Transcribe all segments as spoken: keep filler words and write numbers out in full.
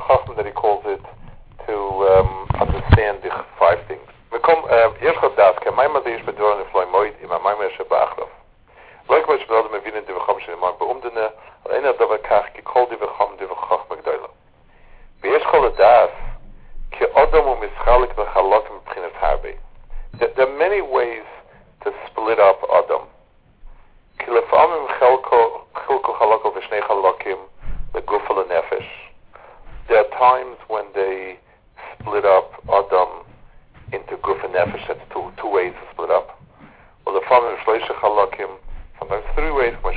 Chacham that he calls it to um, understand the five things. יש חדש, כמיים הזה יש בדורן לפלוי מויד, עם המים יש באחרף. לא יקבל שבלעד מבינים די וחום שנאמר באומדנה, אבל אין הדבר כך, כי כל די וחום די וחכם גדולה. ויש כל הדס, כי אדם הוא משחלק לחלוק מבחינת הרבה. There are many ways to split up Adam. כי לפעמים חלקו, חלקו חלקו ושני חלקים לגוף ולנפש. There are times when they split up Adam into guf and nefesh. That's two, two ways to split up. Well, the family of shloisha chalakim, sometimes three ways, where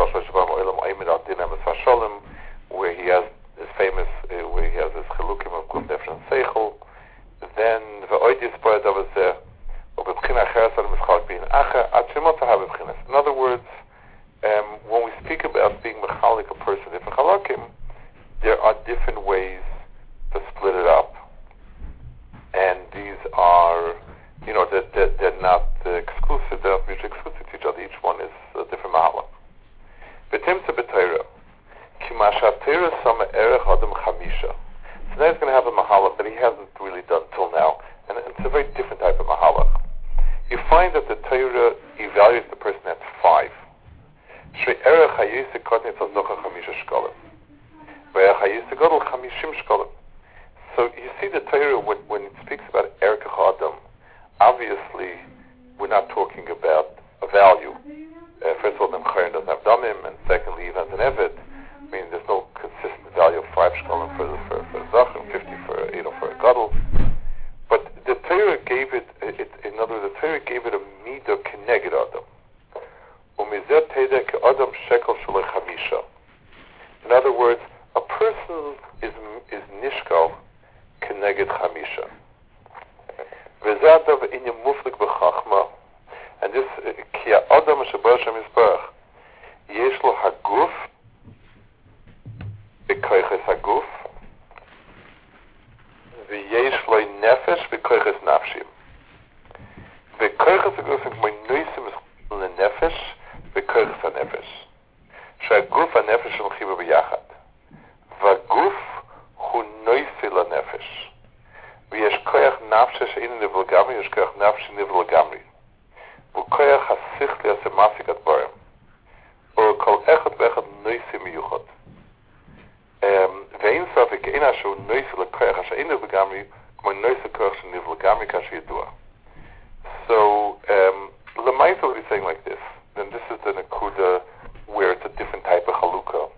he has his famous, uh, where he has his chilukim of guf, nefesh, and seichel. Then the oidis part of it there, in other words, um, when we speak about being mechalik a person, different chalakim, there are different ways to split it up. And these are, you know, they're, they're, they're not uh, exclusive, they're not mutually exclusive to each other. Each one is a different mahala. V'timtza b'teira, ki ma'ashatera sama erech adam chamisha. So now he's going to have a mahala that he hasn't really done till now, and it's a very different type of mahala. You find that the Torah evaluates the person at five. Shri erech hayisik kotnit azocha chamisha shkolim. Ve'erech hayisik godel chamishim shkolim. So you see the Torah, when, when it speaks about Erech Adam, obviously we're not talking about a value. Uh, first of all, the Mchayin doesn't have Damim, and secondly, even as an Evet, I mean, there's no consistent value of five shkolim for for for Zach and fifty for you know for a Gadol. But the Torah gave it, it, in other words, the Torah gave it a midah keneged Adam. Umizet teidek Adam shekel shalei chamisha. In other words, a person is is nishkal כנגד חמישה. וזה הדבר עניין מופלג בחכמה. And this, כי האדם שבא שם יסברך, יש לו הגוף, בכויכס הגוף, ויש לו נפש בכויכס נפשים. וכויכס הגוף הם כמו נויסים לנפש, בכויכס הנפש. שהגוף והנפש הולכים ביחד. והגוף הוא נויסי לנפש. ויש כוח נפש שאין נבל גמרי, יש כוח נפש שנבל גמרי. וכוח השכלי עשה מעסיק הדברים. וכל אחד ואחד נויסי מיוחד. ואין ספק, אין שהוא נויסי לכוח שאין נבל גמרי, כמו נויסי כוח שנבל גמרי כאשר ידוע. So, um, Lamaisa will be saying like this, and this is the Nakuda where it's a different type of halukah.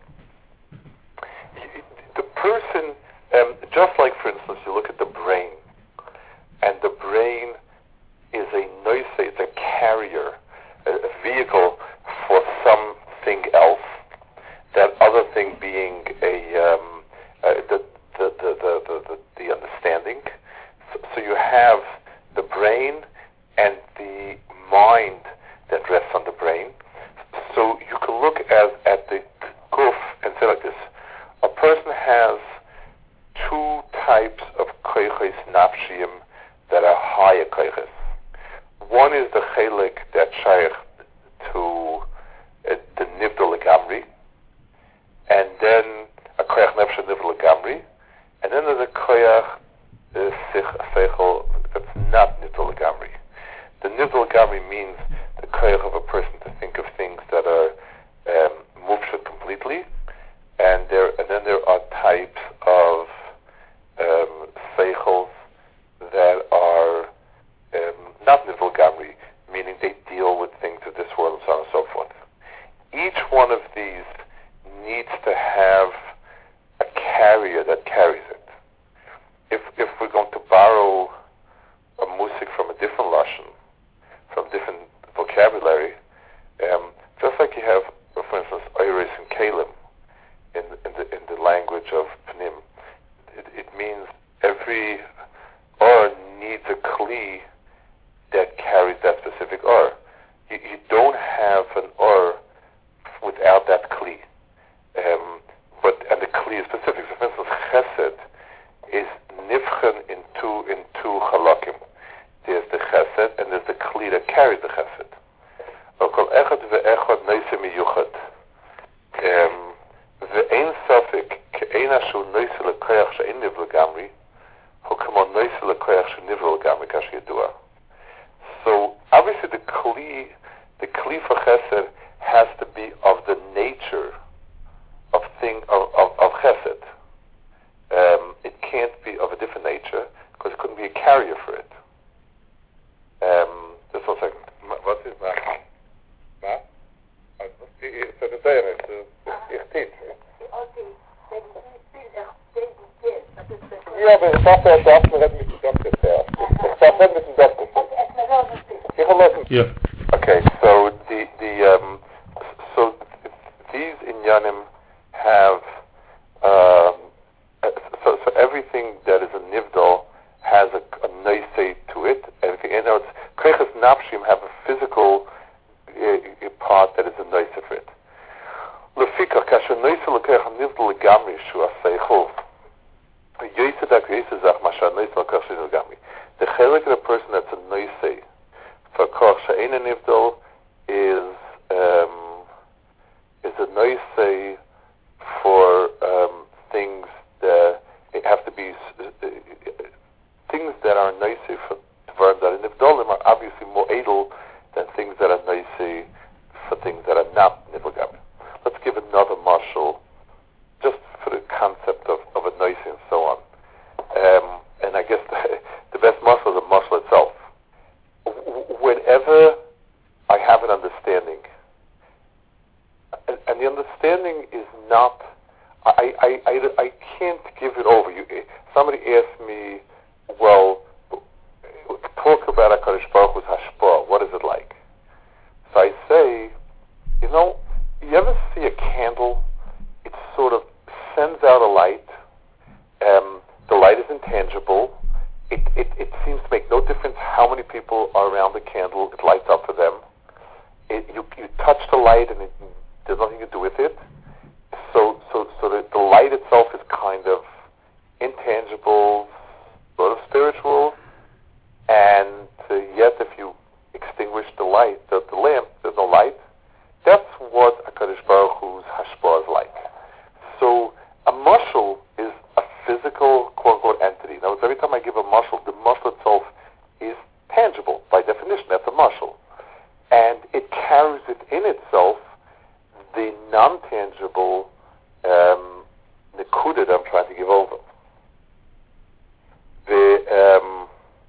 The person, um, just like, for instance, you look at the brain, and the brain is a noise, it's a carrier, a, a vehicle for something else, that other thing being a um, uh, the, the, the, the, the, the understanding. So, so you have the brain and the mind that rests on the brain. So you can look as, at the guf and say like this: a person has two types of koiches nafshiyim that are higher koiches. One is the chelik that shaykh to uh, the nivdal legamri, and then a koyach nefesh nivdal legamri, and then there's a koyach seichel that's not nivdal legamri. The nivdal legamri means the koyach of a person to think of things that are um, mufshat completely. And there, and then there are types of um, seichels that are um, not nivul gamri, meaning they deal with things of this world and so on and so forth. Each one of these needs to have a carrier that carries it. If if we're going to borrow a musik from a different lashon, from different vocabulary, um, just like you have, for instance, oiris and kalim. In, in the in the language of Pnim, it, it means every or needs a kli that carries that specific or. You, you don't have an or without that kli. Um, but and the kli is specific. So for instance, chesed is nifchen in two in two halakim. There's the chesed and there's the kli that carries the chesed. Kol echad ve'echad neise miyuchad. Um, ואין ספק כאין אשר נויסה lekoyach she'ein nivra gamri, hu kamo noise lekoyach she'nivra gamri kash yedua. So obviously the kli, the kli for chesed has to be of the nature of thing of of, of chesed. Um, it can't be of a different nature because it couldn't be a carrier for it. Um, just one second. What is that? Ma? Ich sage dir, ich teach. Ja, aber ich dachte, er darf mir mit dem Doktor zuerst. Ich darf nicht mit dem Doktor. Ich will lassen. Yeah. Okay, so the the um, so these inyanim have um, so so everything that is a nivdal has a, a noisei to it. Everything, in other words, koiches nafshim have a physical uh, part that is a noisei for it. Lefika kasher noisei lekoich nivdal legamri shu aseichol. Yosedak yosezach masha noisei lekoich shu legamri. The chelik of the person that's a noisei for koch she'ein nivdal is um, is a noisei for um, things that it have to be uh, things that are noisei for dvarim that are nivdalim are obviously more edel than things that are noisei for things that are not nivdal. Let's give another mashal just for the concept of, of a noisei and so on. Um, and I guess the, the best mashal is the mashal itself. Whenever I have an understanding, and, and the understanding is not, I, I, I, I can't give it over. You, somebody asked me, well, talk about HaKadosh Baruch Hu's hashpah. What is it like? So I say, you know, you ever see a candle? It sort of sends out a light. Um, the light is intangible. It, it, it seems to make no difference how many people are around the candle. It lights up for them. It, you, you touch the light and it, there's nothing to do with it. So, so, so the, the light itself is kind of intangible, sort of spiritual, and uh, yet if you extinguish the light, the, the lamp, there's no light. That's what HaKadosh Baruch Hu's hashpah is like. So a mashal is a physical, quote-unquote, entity. Now, every time I give a mashal, the mashal itself is tangible. By definition, that's a mashal. And it carries it in itself the non-tangible um, nekuda that I'm trying to give over. The, um...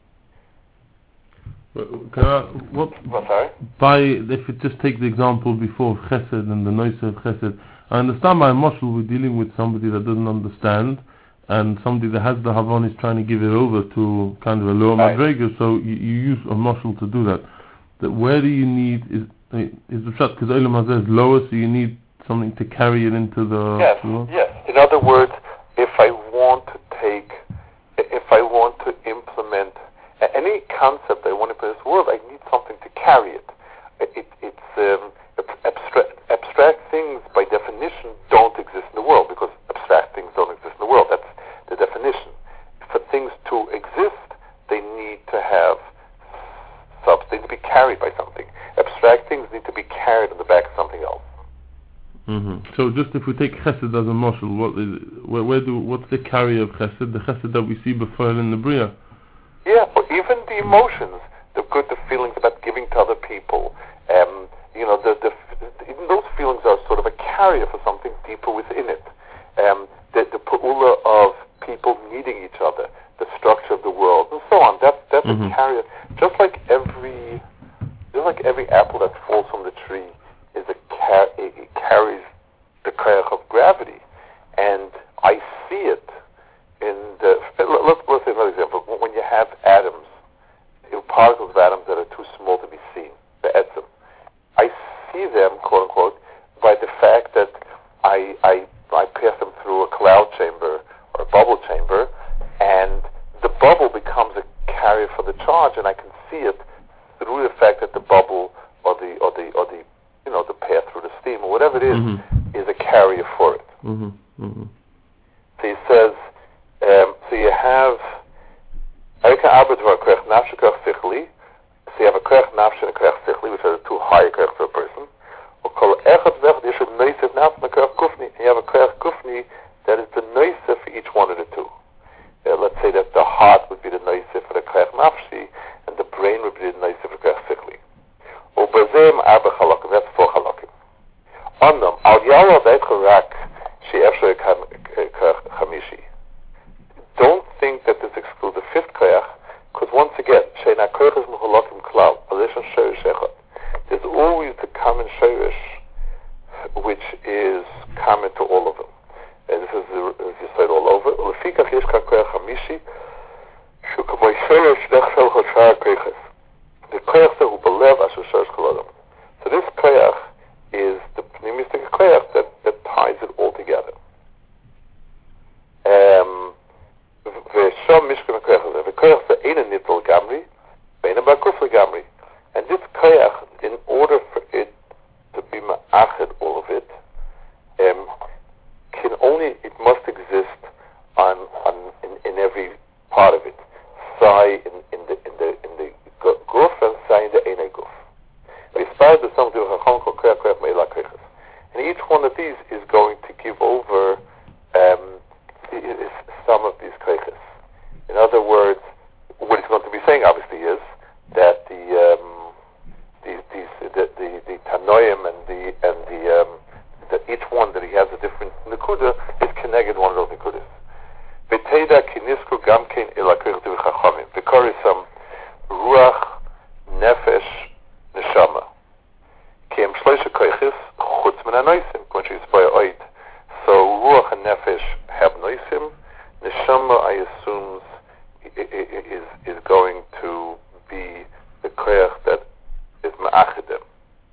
Can I, what, what, sorry? by, if you just take the example before of chesed and the noise of chesed, I understand by a mashal we're dealing with somebody that doesn't understand, and somebody that has the Havon is trying to give it over to kind of a lower right. madrega, so you, you use a mashal to do that. That where do you need, is is the shot, because Olam Hazeh is lower, so you need something to carry it into the... Yes, the yes. In other words, if I want to take, if I want to implement any concept I want to put in this world, I need something to carry it. it, it it's um, abstract, abstract things by definition don't exist in the world, because abstract things don't exist in the world. That's the definition. For things to exist, they need to have substance, they need to be carried by something. Abstract things need to be carried on the back of something else. Mm-hmm. So just if we take chesed as a mashal, what is it, where, where do what's the carrier of chesed? The chesed that we see before in the bria. Yeah, but even the emotions, the good, the feelings about giving to other people, um, you know, the, the, the even those feelings are sort of a carrier for something deeper within it. Um, the the pa'ula of people needing each other, the structure of the world, and so on. That's that's mm-hmm. a carrier. Just like every, just like every apple that falls from the tree is a car- it, it carries the koach of gravity, and I see it. In the, let's, let's say, for example, when you have atoms, you know, particles of atoms that are too small to be seen, the etzim, I see them, quote unquote, by the fact that I, I, I pass them through a cloud chamber or a bubble chamber, and the bubble becomes a carrier for the charge, and I can see it through the fact that the bubble or the or the or the you know the path through the steam or whatever it is mm-hmm. is a carrier for it. Mm-hmm. Mm-hmm. So he says. Um, so you have so you have a koach nafshi and a koach sichli, which are the two higher koach for a person. And you have a koach gufni that is the noise for each one of the koyach yesh ka koyach hamishi shu k'moy shor shnech shel chashar koyches. The koyach hu belev asher shor shkolodam. So this koyach is the pneumistic koyach that, that ties it all together. Um, V'sham mishkan koyach hazeh. V'koyach ze eina nitol gamri, v'eina ba'guf legamri. And this koyach, in order for it to be ma'achid, all of it, um, can only, it must exist on, on in, in every part of it. Sai in, in the in the in the guf and sai in the eina guf. And each one of these is going to give over um, is some of these koyches. In other words, what it's going to be saying obviously is that the um, these these the the, the tanoim and the and the um, that each one that he has a different nekuda is connected one of those nekudas. V'teida kinisku gamkein ela koyches v'chachamim. V'korisam ruach nefesh neshama. Kem shloisha koyches chutz min hanoisim. When she's by oid, so ruach and nefesh have noisim. Neshama, I assume, is is going to be the koyach that is ma'achidim.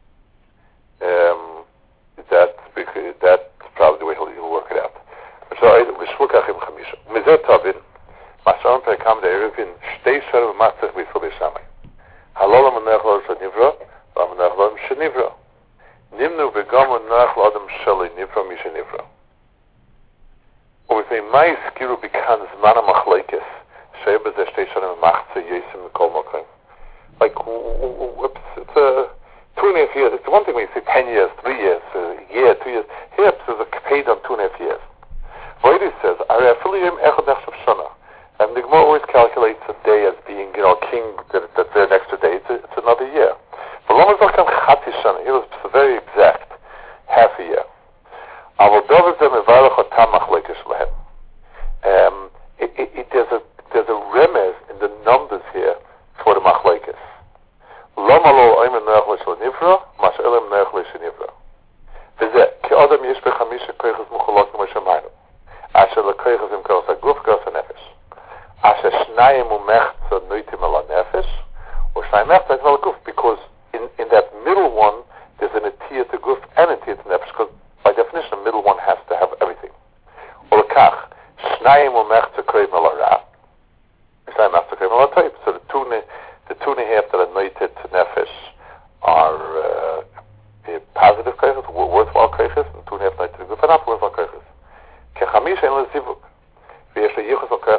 Um, that's because that's probably the way he'll, he'll work it out. So I v'shvukach im chamisha. Mizet tavin, masharon perekam de'erevin shtei shor v'matzach v'yisrael b'shamay. Halol ha'manech shenivra, v'ha'manech shenivra. Nimnu v'gam ha'manech l'adam sheli nivra mishenivra. With a nice skiru becomes mana machlekes. Sheba ze shtei shor v'matzach yesim mikol makom. Like, whoops, it's a two and a half years. It's one thing when you say ten years, three years, a year, two years. Here, there's a paid on two and a half years. Voidis says, Are affilium echad nechshav shana. And the Gemara always calculates a day as being, you know, a king that, that's there an extra day. It's, a, it's another year. But Lama Zalkan Chati Shana, he was very exact, half a year. Aval Dover Zem Evarach Otam Machlekes Lehem. Um, it, it, it, there's a there's a remez in the numbers here for the Machlekes. Lama Lo Oimen Nerech L'Shenivra, Mas Elem Nerech L'Shenivra. V'zeh, Ki Adam Yesh B'chamisha Koyches Mucholok M'Shamayim. Asher L'Koyches Im Kos HaGuf Kos HaNefesh. Asher Shnayim U'Mechza Noitim Ala Nefesh, or Shnayim Mechza Noitim Ala Guf, because in, in that middle one, there's an Atiyah to Guf and Atiyah to Nefesh, because by definition, the middle one has to have everything. Or Kach, Shnayim U'Mechza Koyim Ala Ra, Shnayim Mechza Koyim Ala Toib. So the two, the two and a half that are Noited to Nefesh are uh, positive koyches, worthwhile koyches, and two and a half Noited to Guf, and not worthwhile koyches. Kechamish Ein L'Zivuk. It's a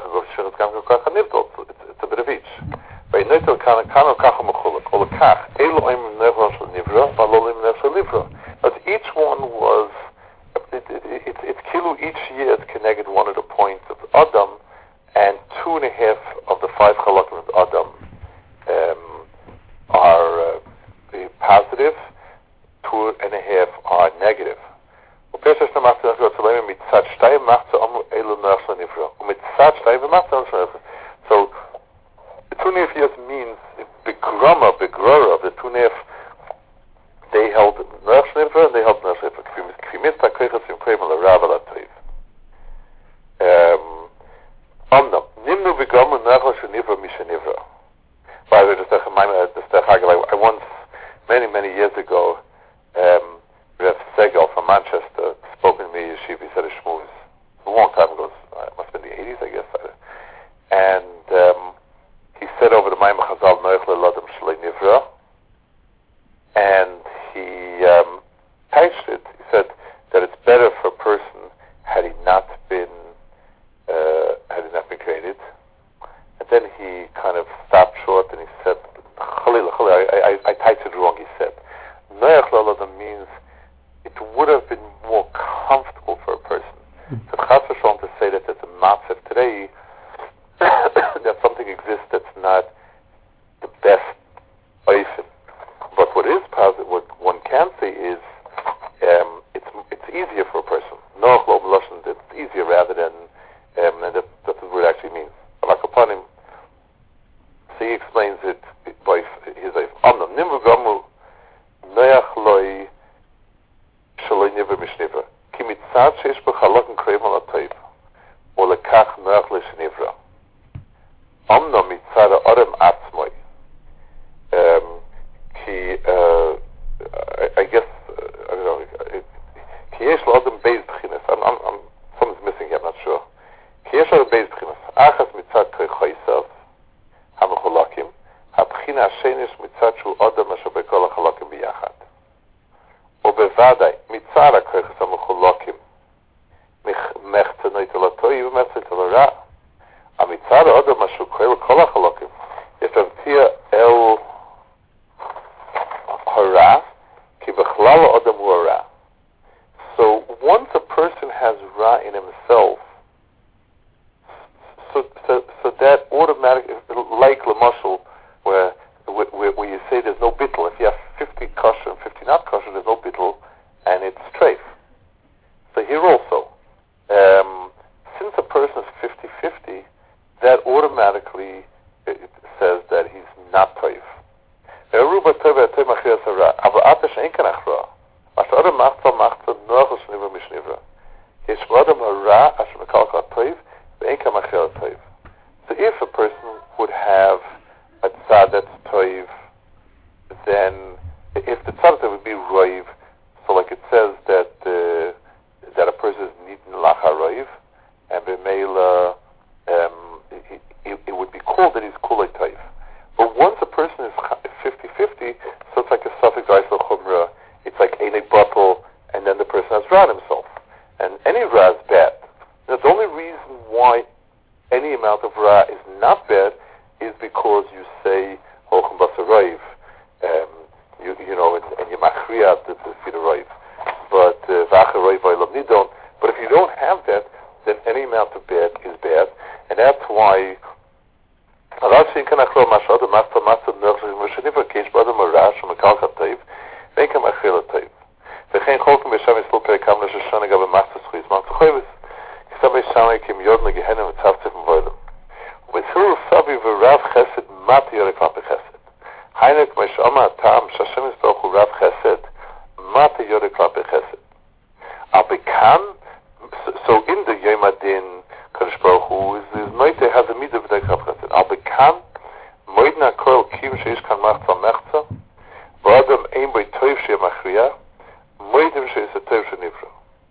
bit of each. But each one was, it, it, it, it's kilu each year it's connected one of the points of Adam, and two and a half of the five halakim of Adam um, are uh, positive, two and a half are negative. So the two and a half years means the grama, the grora of the two and a half, they held Nerch Nivra and they held Nerch Nivra. Kfimita koyches im koyim ala rav ala toiv. Omnam, nimnu v'gamu Nerch Nivra mishenivra. By the way, just I once, many, many years ago, um, Rav Segal from Manchester spoke to me in Yeshiva. He said a shmooze a long time ago. It must have been the eighties, I guess. And um, he said over the Maimah Chazal Noich L'Ladam Shlei Nivra, and he um, touched it. He said that it's better for a person had he not been uh, had he not been created. And then he kind of stopped short and he said, Chalil, Chalil, I, I, I typed it wrong. He said, Noich L'Ladam means it would have been more comfortable for a person. So Chas v'Shalom to say that there's a matzav today, that something exists that's not the best oifen. But what is positive, what one can say is, um, it's it's easier for a person. Noach lo b'loshen, it's easier rather than, um, and that, that's what it actually means. Upon him, so he explains it by his oif. Omnam nimru gamu noach loi Shaloi Nivra Mishniva. Ki mitzad sheish b'chalokim koyim ala toiv. Or lekach noach l'shnivra. Omno mitzad ha'adam atzmoi. Um, ki, uh, I, I guess, uh, I don't know, ki yesh l'adam beis b'chinas. I'm, I'm, I'm, something's missing here, I'm not sure. Ki yesh l'adam beis b'chinas. Achas mitzad koichoisav, ha-mechulakim, ha-b'china ha'shenish mitzad shu adam asher b'kol ha'chalakim b'yachad. ובוודאי, מצד הכוחות המחולקים מחצנות אל הטוב ומחצנות אל הרע. המצד האדם משהו כולל כל החלקים יש להבטיח אל הרע כי בכלל האדם הוא הרע. So once a person has ra in himself, so, so, so that automatically, like Lamashal, where, where where you say there's no bittul. If you have fifty kosher and fifty not kosher, there's no bittul, and it's treif. So here also, um, since a person is fifty-fifty, that automatically it says that he's not treif. So if a person would have a tzad that's toiv, then if the tzad would be roiv, so like it says that uh, that a person is nidin lacha roiv, and b'meila um, it, it, it would be called that he's kulei toiv. But once a person is fifty-fifty, so it's like a suffix aisel chumrah, it's like eine bottle, and then the person has ra himself. And any ra is bad. Now, the only reason why any amount of ra is not bad is because you say hochem basarayv, um, you you know, and, and you machriya the the rayv, but v'acharayv v'olam nidon. But if you don't have that, then any amount of bad is bad, and that's why. Rav Shinkan Achro Mashad Master Master Nurses Mashanifa Kish Badam Arash Makal Katav Vekam Achil Tav Vekhain Chokim Besham Islo Perekam Lashana Gab Master Squeeze Mount Chovis Kisabay Shamay Kim Yod Legehenim Tzavtiv Voidem with Huru Sabi V'Rav Chesed Mati Yoreklap Chesed Heinek Meshama Tam Shashem Isbrochu Rav Chesed Mati Yoreklap Chesed Abikan. So in the Yom Adin Kadosh Baruch Hu is is Noite has a mitzvah that Rav Chesed. Al bekan moidna kol kim sheish kan machza mechza v'adam ein boi toiv shei machriya moidim shei se toiv shei nivra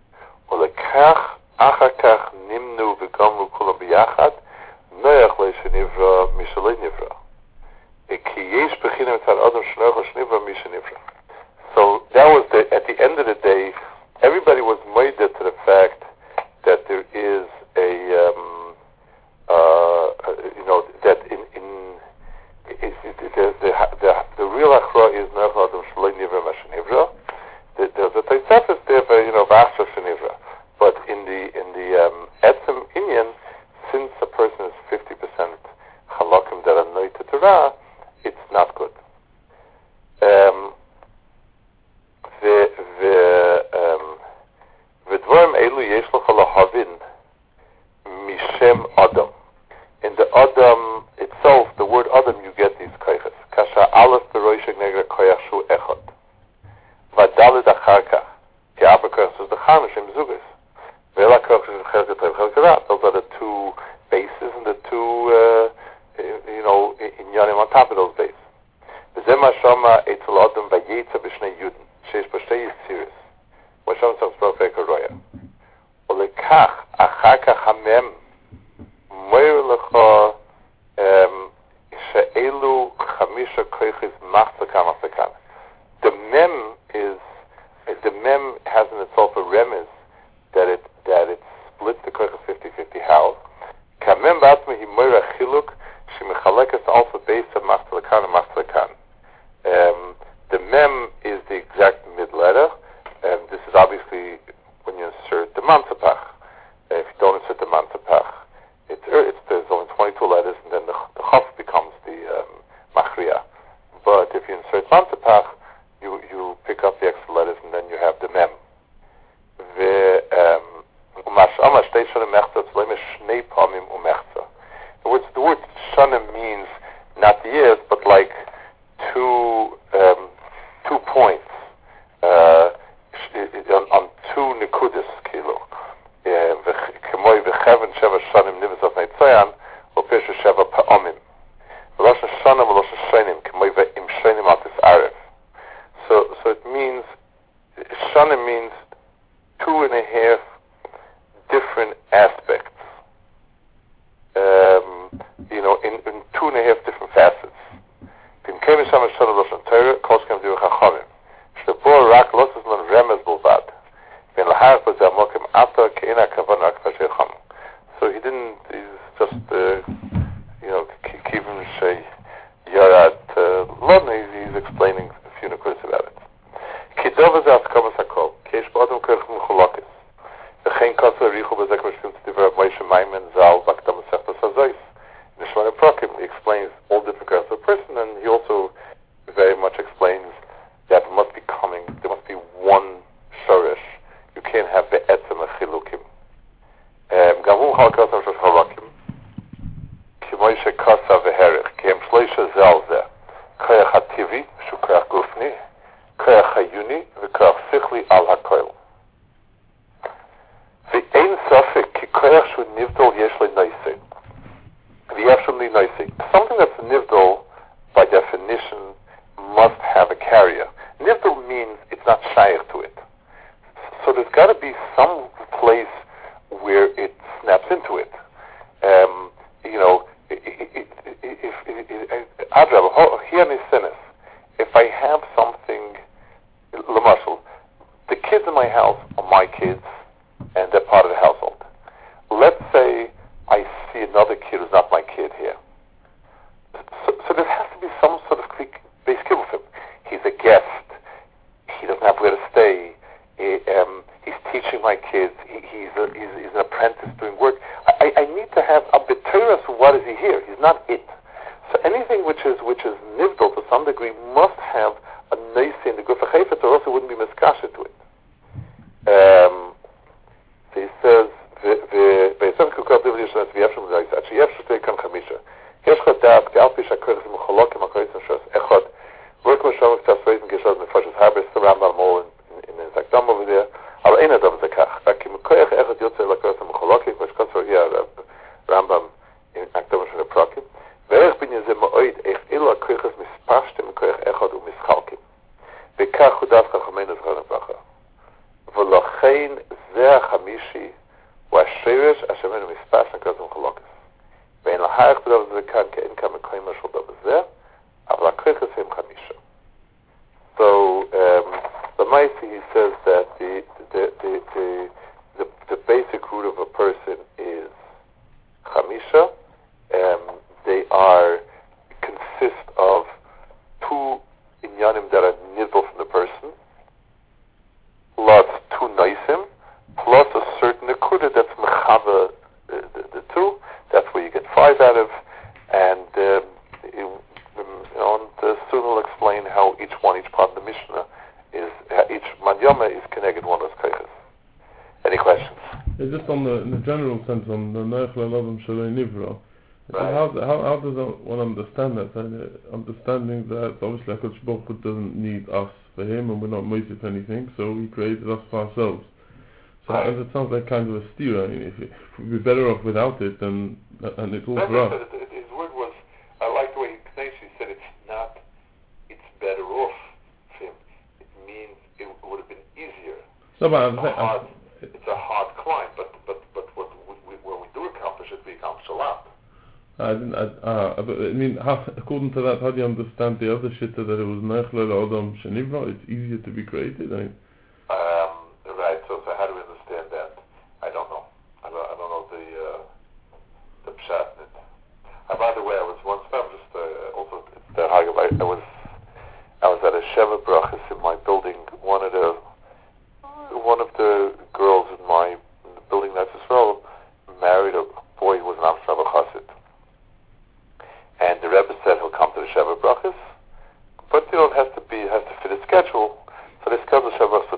ulekach achar kach nimnu v'gamru kulam b'yachad noyach lei shei nivra mishalei nivra ki yesh b'china mitzad adam shenoch shei nivra mishalei nivra. So that was the, at the end of the day, everybody was moided to the fact that there is a um, uh, you know that in in it, it, the, the the the real achra is not adam shloi nivra mashenivra. The the Tosafos there for you know v'achshav shenivra, but in the in the um, etzem inyan, since a person is fifty percent halakim that are noita Torah, it's not good. Um, the the um, v'dvarim elu yesh lecha lahavin mishem adam. In the adam itself, the word adam, you get these koiches. Kasha aleph beroishek negra koyach shu echad. Vadalet acharka. Ki abba koyach is the chamish im zuges. Vela koyach is chelke toiv chelke ra. Those are the two bases and the two, uh, you know, inyanim on top of those bases. V'zeh ma shama etzel adam vayetza b'shnei yudin. Sheish b'shtei yitziris. Masham tzam sprach v'eka roya. Olekach acharka hamem Moir lecha she'elu chamisha koiches machzaka machzakan. The mem is the mem has in itself a remez that it that it splits the koiches fifty-fifty. How? Kamem b'atzmi hi moira chiluk shemechalekes alpha base of machzakan and machzakan. Um, the mem is the exact mid letter, and this is obviously when you insert the mansapach. If you don't insert the mansapach, It's, it's there's only twenty-two letters, and then the, the chaf becomes the um, machriya. But if you insert mansapach, you you pick up the extra letters, and then you have the mem. The word the word shana means not years, but like two um, two points uh, on, on two nekudas kilo. K'moy v'cheven sheva shanim Nivus of Neitzayan, or Pisha Sheva Pa'omim. Rosh Hashanah and Rosh Hashanim, K'moiva Im Shainim Atis Arif. So, so it means, Shana means two and a half different aspects. Um, you know, in, in two and a half different facets. Bin Kevin Shama Shana Rosh Hashanah, Koshkem Diru Chachamim. Shlebor Rak Losses Non Remez Bulvad. Bin Lahar Bazeh Mokim Ata Keina Kavan Rak Vasher Cham. So he didn't, he's just, uh, you know, Kivim Shei Yarat Lodna, he's explaining a few numbers about it. Kidova Zat Kamas Hakol, Kesh Bodom Kirch Mecholokis. The Chain Kasa Richu Bezek Meshkim Tzdiver Moshe Maimon Zal Bakdam Sefta Sazois. In the Shlomo Prokim, he explains all different kinds of person, and he also very much explains that there must be coming, there must be one Shorish. You can't have the Etzem Chilukim. Gavu Halkas of Shalakim. Kimoishe Kasa Veherich. Kem Shleisha Zalze. Koyach HaTivi, Shu Koyach Gufni. Koyach HaYuni, V'Koyach Sichli Al HaKoil. V'ein Sofik, Ki Koyach Shu Nivdol Yesh Le Noisei. V'yev Shum Li Noisei. Something that's Nivdol, by definition, must have a carrier. Nivdol means it's not shaykh to it. So there's got to be some place where it snaps into it. Um, you know, if if I have something, Lamarshal, the kids in my house are my kids, and they're part of the household. Let's say I see another kid who's not my kid here. So, so there has to be some sort of base kibbutz. He's a guest. He doesn't have where to stay. He, um, he's teaching my kids. He, he's, a, he's, he's an apprentice doing work. I, I need to have a b'teras. What is he here? He's not it. So anything which is which is nivdol to some degree must have a nice in the gufa chayfetz, or else it wouldn't be miskasha to it. Um, so he says, "Ve'esem kukad livli yishnas v'yevshim zayis actually yevshim tei kan chamisha. Yesh chadat ge'al pi shakoyches mecholokim akoyches shos echad work mashom k'tas reizim geshad mefashas harbes the Rambam all in in the Zakdam over there. Al ein adam zekach. Ki mekoyach echad yotzei lakoyches mecholokim mashkosor here Rambam in Akdam shel Prakim. Ve'ech bin yezeh ma'oid ech ila koyches mispashtem koyach echad u'mischalkim. Ve'kach hudat chachamenu zchanem bracha. V'lochein zeh chamishi wa'asheresh ashamenu mispashtem koyches mecholokim. Ve'en laharech b'dav zekan ke'en kam mekoyim mashal dav zeh. Avla koyches hem chamisha. So, um, the Maisi, he says that the the, the the the the basic root of a person is chamisha. Um, they are consist of two inyanim that are nivdol from the person, plus two noisim, plus a certain nekuda that's mechava uh, the, the two. That's where you get five out of, and um, it, um, you know, and uh, soon we'll explain how each one, each part of the Mishnah is, uh, each manyama is connected one of those koyches. Any questions? Yeah, just on the in the general sense on the Neich Le'Ladam Shalei Nivra. Right. How, how how does one understand that? Uh, understanding that obviously HaKadosh Baruch Hu doesn't need us for him, and we're not moisif anything, so he created us for ourselves. So Right. as it sounds like kind of a steer. I mean, if, if we're better off without it, then and it's all That's for us. it, it, his word was, I like the way he he said it's not, it's better off for him. It means it would have been easier. No, but I'm It's a saying, hard, I- it's a hard climb, but but but what we, we, when we do accomplish it, we accomplish a lot. I didn't. I, uh, but, I mean, how, according to that, how do you understand the other shit that it was Neich Le'Adam Shenivra? It's easier to be created. I mean, Um, right. So, so how do we understand that? I don't know. I don't, I don't know the uh, the pshat in it. Uh, by the way, I was once. I'm just uh, also the Hagab. I, I was I was at a Sheva Brachas in my building. One of the one of the girls in my in the building that's Israel married a boy who was an Amsterdam Chassid. And the Rebbe said he'll come to the Sheva Brachas, but you know it has to be, it has to fit a schedule. So they scheduled Sheva Brachas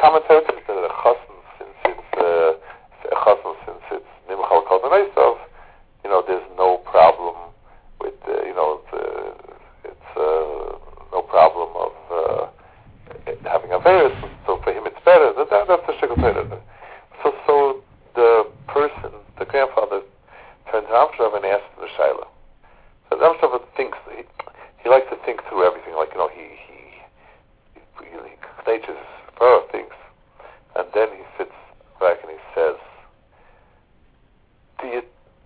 commentary says that a chassan, since it's uh, a chassan, since it's nimchal kol b'neisav, you know, there's no problem with, uh, you know, it's, uh, it's uh, no problem of uh, having a virus. So for him, it's better. That, that, that's the shikol Torah. So, so the person, the grandfather, turns to Amshrav and asks the Shaila. So Amshrav thinks he, he likes to think through everything. Like, you know, he he he, he natures further thinks, and then he sits back and he says, "Do you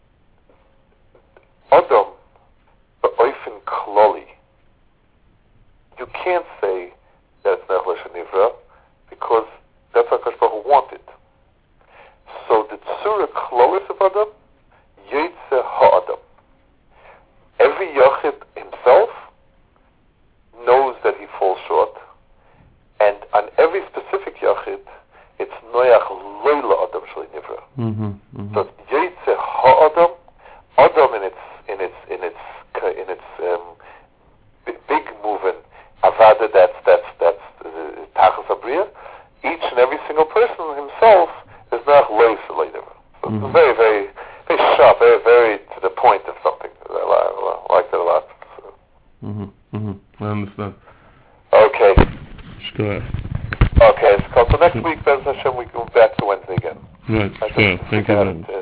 Adam ba'ofen kloli? You can't say that it's nechlesh nivra because that's what Hakadosh Baruch Hu wanted. So the tzura klolis of Adam, yetze ha'adam. Every yachid himself knows that he falls short, and on every specific yachid, it's noyach loyla adam shali nivra. Mm-hmm, mm-hmm. So it's yetze ha'adam, adam in its in its in its in its um, b- big movement, avada. That's that's that's tachas abriya. Each and every single person himself is not loyla shali nivra. So Mm-hmm. it's very very very sharp, very very to the point of something. I, I, I like that a lot. So. Mm-hmm, mm-hmm. I understand. Okay. Sure. Okay, so next week, Bez Hashem, we go back to Wednesday again. Right, I sure. just Thank you forgot very it. much.